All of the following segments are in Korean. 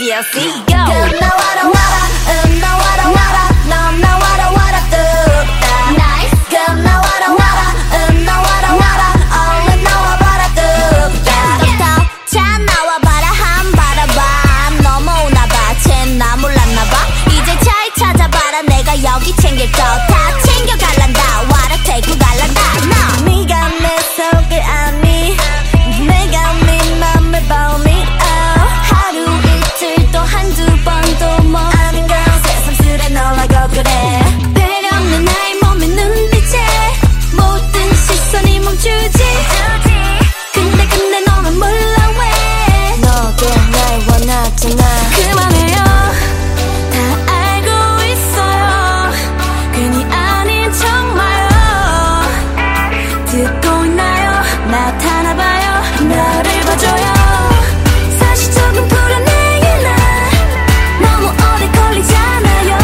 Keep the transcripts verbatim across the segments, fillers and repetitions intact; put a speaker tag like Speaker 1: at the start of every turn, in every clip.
Speaker 1: T L C go. 그 나와라 와라 음 나와라 와라 넌 나와라 와라 뚝딱 Nice. 그 나와라 와라 음 나와라 와라 얼른 나와봐라 뚝딱 자 나와봐라 한 바라봐 넘어오나봐 쟨 나 몰랐나봐 이제 잘 찾아봐라 내가 여기 챙길 거 다 챙겨갈란다 와라 데리고 갈란다 너 네가 내 속을 아니 내가 네 맘을 보니 oh. 하루 이틀 또 한두 번도 뭐 아닌 건 새삼스레 놀라고 그래 배려없는 나의 몸에 눈빛에 모든 시선이 멈추지 근데 근데 너만 몰라 왜 너도 날 원하잖아 그만해요 다 알고 있어요 괜히 아닌 척 마요 듣고 있나요 나타나봐요 나를 봐줘요 사실 조금 불안해요 나 너무 오래 걸리잖아요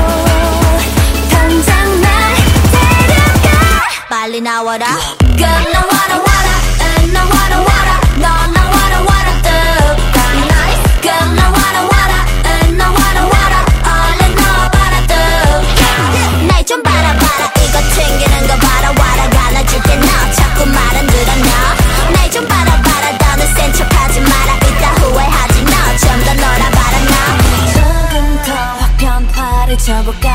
Speaker 1: 당장 날 데려가 빨리 나와라 그 나와라 와라 응 나와라 와라 너 나와라 와라 뚝딱 Nice. 그 나와라 와라 응 나와라 와라 얼른 나와봐라 뚝딱 날 좀 바라봐라 이거 챙기는 거 봐라 와라 갈라줄게 너 자꾸 말 안 들어 너 날 좀 바라봐라 더는 센 척하지 마라 이따 후회하지 너 좀 더 놀아봐라 너 조금 더 확 편파를 쳐볼까